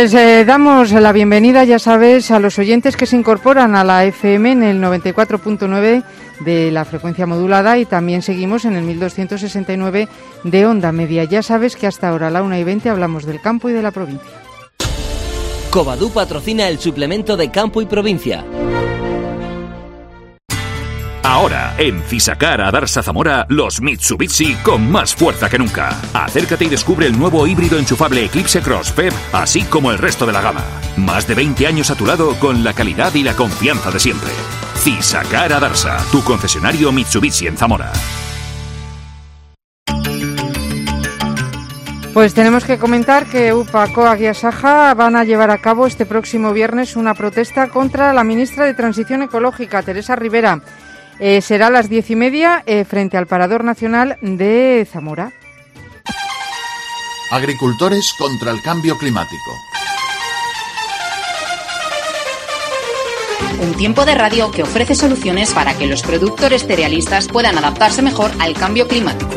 Pues damos la bienvenida, ya sabes, a los oyentes que se incorporan a la FM en el 94.9 de la frecuencia modulada y también seguimos en el 1269 de onda media. Ya sabes que hasta ahora a la 1:20 hablamos del campo y de la provincia. Covadú patrocina el suplemento de Campo y Provincia. Ahora, en Fisacar Adarsa Zamora, los Mitsubishi con más fuerza que nunca. Acércate y descubre el nuevo híbrido enchufable Eclipse Cross FEV, así como el resto de la gama. Más de 20 años a tu lado con la calidad y la confianza de siempre. Fisacar Adarsa, tu concesionario Mitsubishi en Zamora. Pues tenemos que comentar que UPA, COAG y Asaja van a llevar a cabo este próximo viernes una protesta contra la ministra de Transición Ecológica, Teresa Rivera. Será a las 10:30 frente al Parador Nacional de Zamora. Agricultores contra el cambio climático. Un tiempo de radio que ofrece soluciones para que los productores cerealistas puedan adaptarse mejor al cambio climático.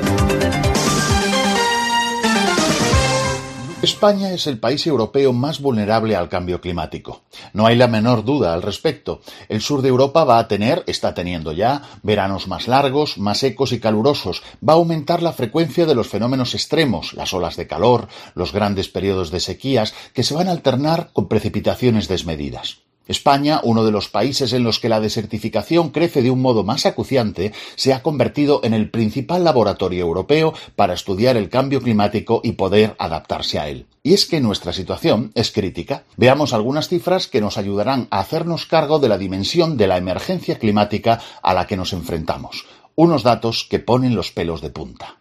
España es el país europeo más vulnerable al cambio climático. No hay la menor duda al respecto. El sur de Europa está teniendo ya, veranos más largos, más secos y calurosos. Va a aumentar la frecuencia de los fenómenos extremos, las olas de calor, los grandes periodos de sequías, que se van a alternar con precipitaciones desmedidas. España, uno de los países en los que la desertificación crece de un modo más acuciante, se ha convertido en el principal laboratorio europeo para estudiar el cambio climático y poder adaptarse a él. Y es que nuestra situación es crítica. Veamos algunas cifras que nos ayudarán a hacernos cargo de la dimensión de la emergencia climática a la que nos enfrentamos. Unos datos que ponen los pelos de punta.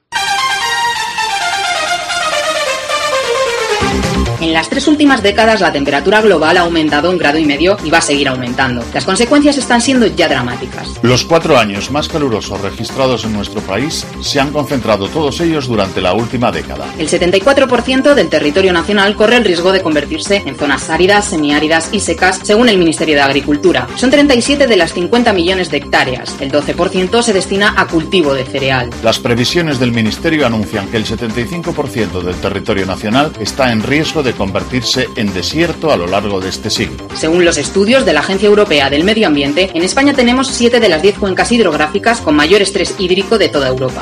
En las 3 últimas décadas la temperatura global ha aumentado 1,5 grados y va a seguir aumentando. Las consecuencias están siendo ya dramáticas. Los 4 años más calurosos registrados en nuestro país se han concentrado todos ellos durante la última década. El 74% del territorio nacional corre el riesgo de convertirse en zonas áridas, semiáridas y secas, según el Ministerio de Agricultura. Son 37 de las 50 millones de hectáreas. El 12% se destina a cultivo de cereal. Las previsiones del Ministerio anuncian que el 75% del territorio nacional está en riesgo de convertirse en desierto a lo largo de este siglo. Según los estudios de la Agencia Europea del Medio Ambiente, en España tenemos 7 de las 10 cuencas hidrográficas con mayor estrés hídrico de toda Europa.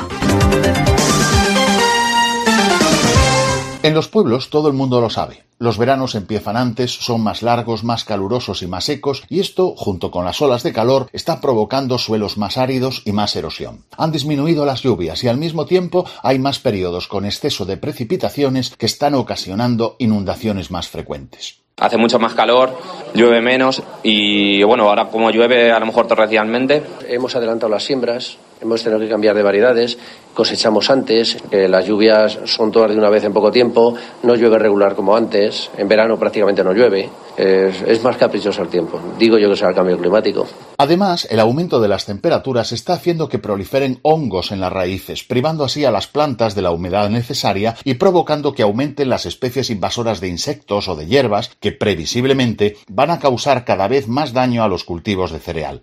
En los pueblos todo el mundo lo sabe. Los veranos empiezan antes, son más largos, más calurosos y más secos, y esto, junto con las olas de calor, está provocando suelos más áridos y más erosión. Han disminuido las lluvias y al mismo tiempo hay más periodos con exceso de precipitaciones que están ocasionando inundaciones más frecuentes. Hace mucho más calor, llueve menos y bueno, ahora como llueve a lo mejor torrencialmente. Hemos adelantado las siembras, hemos tenido que cambiar de variedades, cosechamos antes, las lluvias son todas de una vez en poco tiempo, no llueve regular como antes, en verano prácticamente no llueve, es más caprichoso el tiempo, digo yo que será el cambio climático. Además, el aumento de las temperaturas está haciendo que proliferen hongos en las raíces, privando así a las plantas de la humedad necesaria y provocando que aumenten las especies invasoras de insectos o de hierbas que previsiblemente van a causar cada vez más daño a los cultivos de cereal.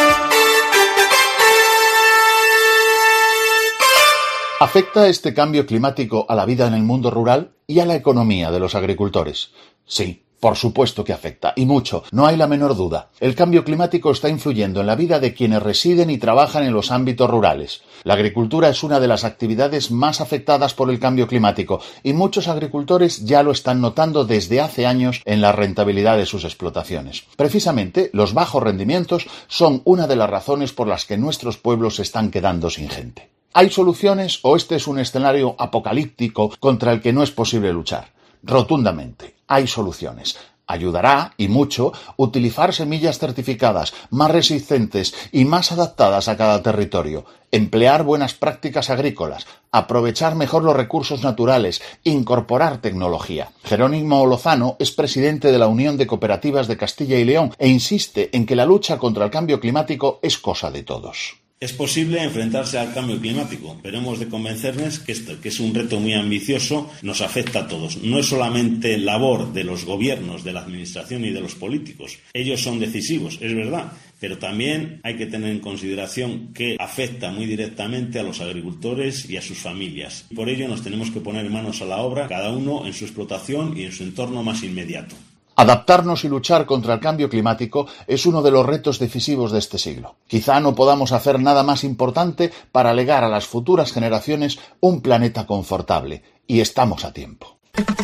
¿Afecta este cambio climático a la vida en el mundo rural y a la economía de los agricultores? Sí, por supuesto que afecta, y mucho, no hay la menor duda. El cambio climático está influyendo en la vida de quienes residen y trabajan en los ámbitos rurales. La agricultura es una de las actividades más afectadas por el cambio climático, y muchos agricultores ya lo están notando desde hace años en la rentabilidad de sus explotaciones. Precisamente, los bajos rendimientos son una de las razones por las que nuestros pueblos se están quedando sin gente. ¿Hay soluciones o este es un escenario apocalíptico contra el que no es posible luchar? Rotundamente, hay soluciones. Ayudará, y mucho, utilizar semillas certificadas, más resistentes y más adaptadas a cada territorio, emplear buenas prácticas agrícolas, aprovechar mejor los recursos naturales, incorporar tecnología. Jerónimo Lozano es presidente de la Unión de Cooperativas de Castilla y León e insiste en que la lucha contra el cambio climático es cosa de todos. Es posible enfrentarse al cambio climático, pero hemos de convencernos que esto, que es un reto muy ambicioso, nos afecta a todos. No es solamente labor de los gobiernos, de la administración y de los políticos. Ellos son decisivos, es verdad, pero también hay que tener en consideración que afecta muy directamente a los agricultores y a sus familias. Por ello nos tenemos que poner manos a la obra, cada uno en su explotación y en su entorno más inmediato. Adaptarnos y luchar contra el cambio climático es uno de los retos decisivos de este siglo. Quizá no podamos hacer nada más importante para legar a las futuras generaciones un planeta confortable, y estamos a tiempo.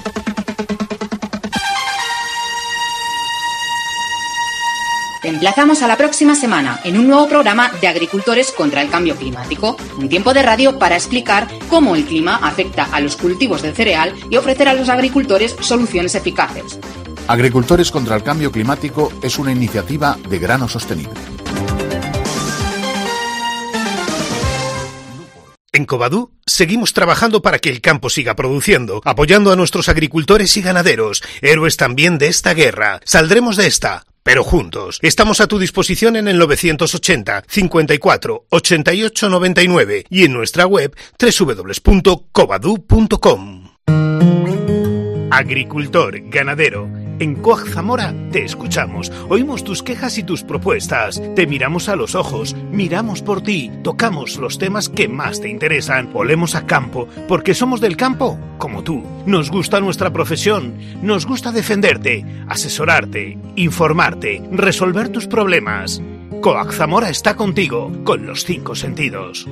Te emplazamos a la próxima semana en un nuevo programa de Agricultores contra el Cambio Climático, un tiempo de radio para explicar cómo el clima afecta a los cultivos del cereal y ofrecer a los agricultores soluciones eficaces. Agricultores contra el Cambio Climático es una iniciativa de Grano Sostenible. En Covadú seguimos trabajando para que el campo siga produciendo, apoyando a nuestros agricultores y ganaderos, héroes también de esta guerra. Saldremos de esta, pero juntos. Estamos a tu disposición en el 980 54 88 99 y en nuestra web www.covadú.com. Agricultor, ganadero. En Coag Zamora te escuchamos, oímos tus quejas y tus propuestas, te miramos a los ojos, miramos por ti, tocamos los temas que más te interesan, olemos a campo, porque somos del campo, como tú. Nos gusta nuestra profesión, nos gusta defenderte, asesorarte, informarte, resolver tus problemas. Coag Zamora está contigo, con los 5 sentidos.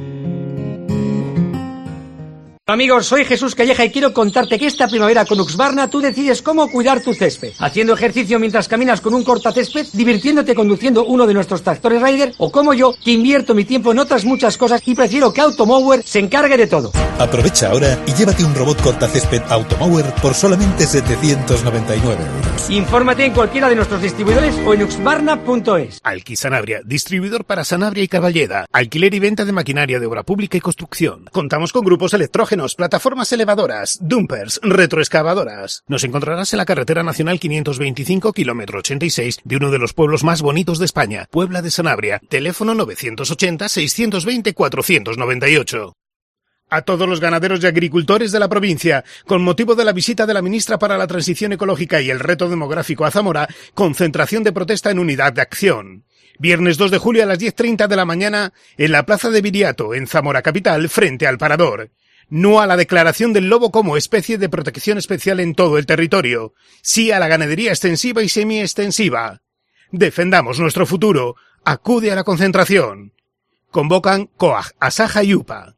Amigos, soy Jesús Calleja y quiero contarte que esta primavera con Husqvarna tú decides cómo cuidar tu césped. Haciendo ejercicio mientras caminas con un cortacésped, divirtiéndote conduciendo uno de nuestros tractores Raider, o como yo, que invierto mi tiempo en otras muchas cosas y prefiero que Automower se encargue de todo. Aprovecha ahora y llévate un robot cortacésped Automower por solamente 799 €. Infórmate en cualquiera de nuestros distribuidores o en husqvarna.es. Alqui Sanabria, distribuidor para Sanabria y Carballeda. Alquiler y venta de maquinaria de obra pública y construcción. Contamos con grupos electrógenos, plataformas elevadoras, dumpers, retroexcavadoras. Nos encontrarás en la carretera nacional 525, kilómetro 86, de uno de los pueblos más bonitos de España, Puebla de Sanabria. Teléfono 980 620 498. A todos los ganaderos y agricultores de la provincia, con motivo de la visita de la ministra para la Transición Ecológica y el Reto Demográfico a Zamora, concentración de protesta en Unidad de Acción. Viernes 2 de julio a las 10:30 de la mañana, en la Plaza de Viriato, en Zamora Capital, frente al Parador. No a la declaración del lobo como especie de protección especial en todo el territorio. Sí a la ganadería extensiva y semi-extensiva. Defendamos nuestro futuro. Acude a la concentración. Convocan Coag, Asaja y UPA.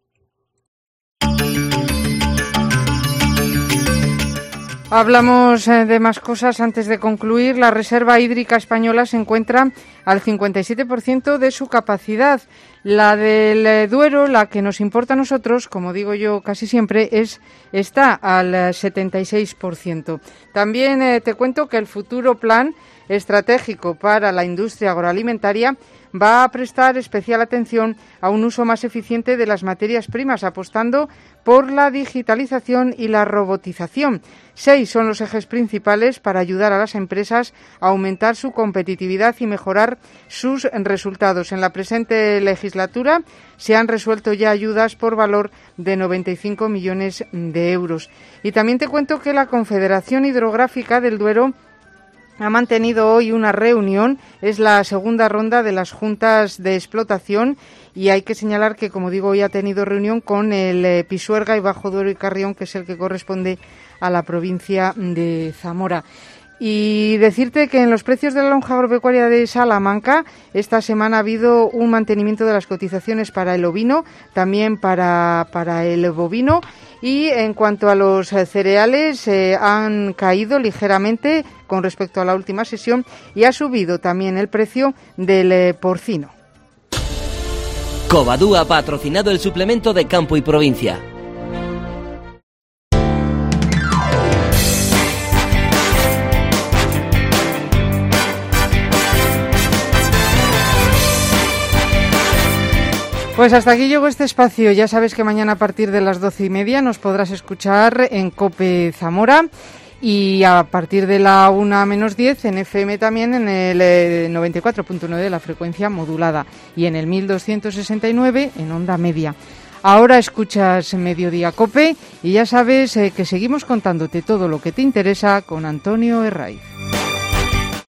Hablamos de más cosas antes de concluir. La reserva hídrica española se encuentra al 57% de su capacidad. La del Duero, la que nos importa a nosotros, como digo yo casi siempre, está al 76%. También te cuento que el futuro plan estratégico para la industria agroalimentaria va a prestar especial atención a un uso más eficiente de las materias primas, apostando por la digitalización y la robotización. 6 son los ejes principales para ayudar a las empresas a aumentar su competitividad y mejorar sus resultados. En la presente legislatura se han resuelto ya ayudas por valor de 95 millones de euros. Y también te cuento que la Confederación Hidrográfica del Duero ha mantenido hoy una reunión. Es la segunda ronda de las juntas de explotación y hay que señalar que, como digo, hoy ha tenido reunión con el Pisuerga y Bajo Duero y Carrión, que es el que corresponde a la provincia de Zamora. Y decirte que en los precios de la lonja agropecuaria de Salamanca esta semana ha habido un mantenimiento de las cotizaciones para el ovino, también para el bovino, y en cuanto a los cereales han caído ligeramente con respecto a la última sesión y ha subido también el precio del porcino. Covadú ha patrocinado el suplemento de Campo y Provincia. Pues hasta aquí llegó este espacio. Ya sabes que mañana a partir de las 12:30 nos podrás escuchar en COPE Zamora. Y a partir de la 1:10 en FM también en el 94.9 de la frecuencia modulada y en el 1269 en onda media. Ahora escuchas Mediodía Cope y ya sabes que seguimos contándote todo lo que te interesa con Antonio Herraiz.